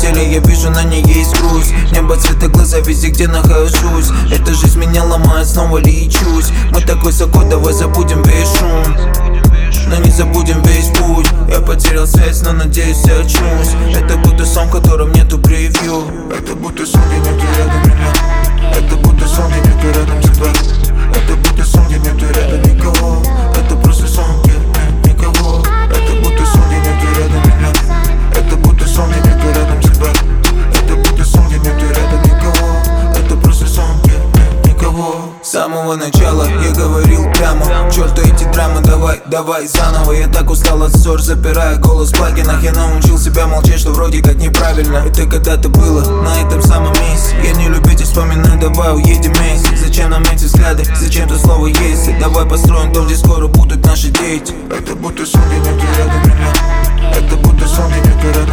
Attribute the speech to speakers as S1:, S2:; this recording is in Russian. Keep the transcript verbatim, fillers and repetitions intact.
S1: деле я вижу, на ней есть грусть. Небо цвета глаза везде, где нахожусь. Эта жизнь меня ломает, снова лечусь. Мы так высоко, давай забудем весь шум, но не забудем весь путь. Я потерял связь, но надеюсь я очнусь. Это будто сон, в котором нету превью. Это будто сон, где нету рядом меня. Это будто сон, где нету рядом тебя. Это будто сон, где нету рядом никого. Это просто сон, где нет никого. Это будто сон, где нету рядом меня. Это будто сон, где нету рядом тебя. Это будто сон, где нету рядом никого. Это просто сон, где нет никого. С самого начала я говорил прямо: чёрт эти драмы, давай, давай заново. Я так устал от ссор, запирая голос в плагинах. Я научил себя молчать, что вроде как неправильно. Это когда-то было на этом самом месте. Я не любитель вспоминать, давай уедем вместе. Зачем нам эти взгляды, зачем то слово есть? Давай построим дом, где скоро будут наши дети. Это будто сон, где нету рядом меня. Это будто сон, где нету рядом